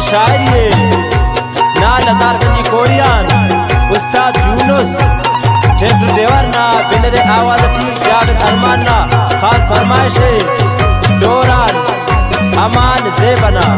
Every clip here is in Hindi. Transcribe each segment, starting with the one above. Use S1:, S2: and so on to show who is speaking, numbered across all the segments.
S1: शायरी ना लतार गंजी कोरियान उस्ताद यूनुस जेटू देवर ना बिनरे आवाज ठीक जागत अरमान ना खास फरमाइश डोरान अमान जेबना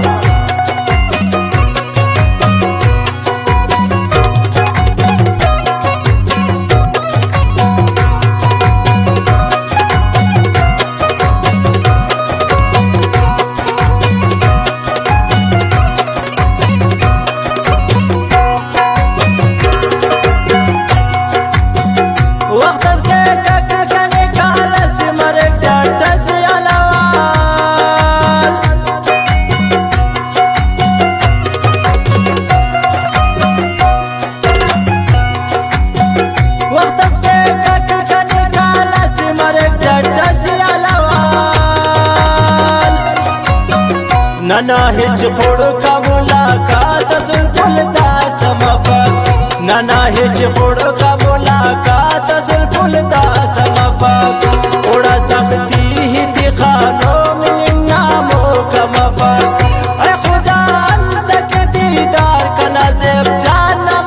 S1: नना हिच खोड़ का मुलाकात जुल्फुलदा समफक नना हिच खोड़ का मुलाकात जुल्फुलदा समफक ओड़ा सख्ती ही दिखानो मिलना मो कमफक ऐ खुदा तक दीदार का नज़ेब जाना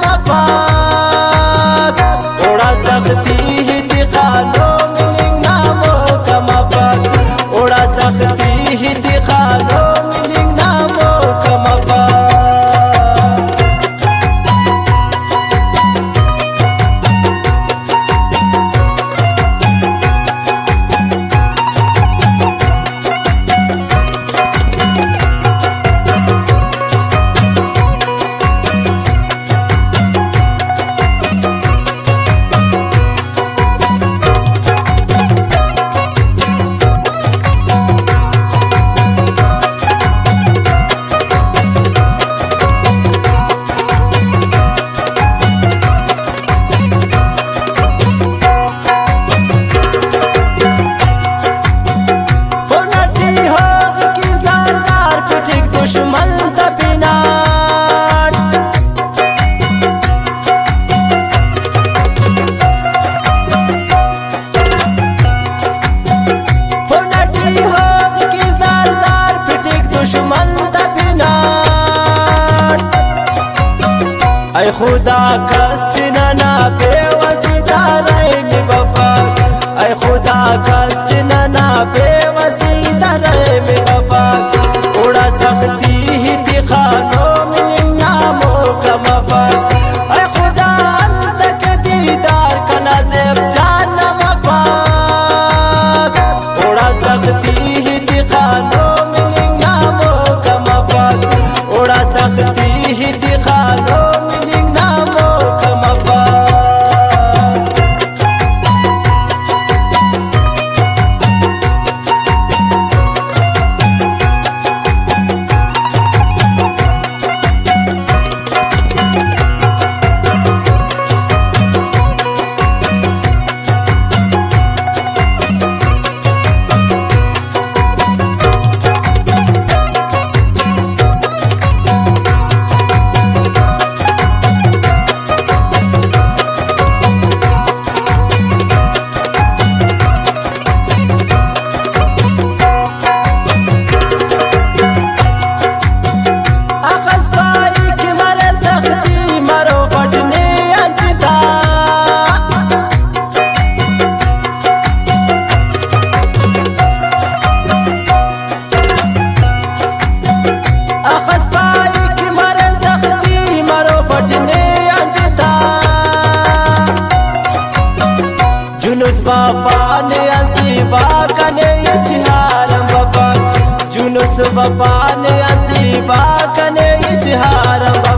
S1: मफक ओड़ा सख्ती ही दिखानो मिलना मो कमफक ओड़ा सख्ती ही दिखानो दुश्मन तपिनाट फुनटी हो की ज़ार पिटिक दुश्मन तपिनाट ऐ खुदा का सिनना बेवसीदा रहे में वफा ऐ खुदा का सिनना बेवसीदा रहे में वफा ओड़ा सख्ती ही दिखानो मिलना मो कमफक ऐ खुदा तक दीदार का नज़ेब जाना मफक ओड़ा सख्ती ही दिखानो मिलना मो कमफक ओड़ा सख्ती ही दिखानो मिलना मो कमफक जुनूस वफाने असीबा कने इजहारम वफा जुनूस वफाने असीबा कने इजहारम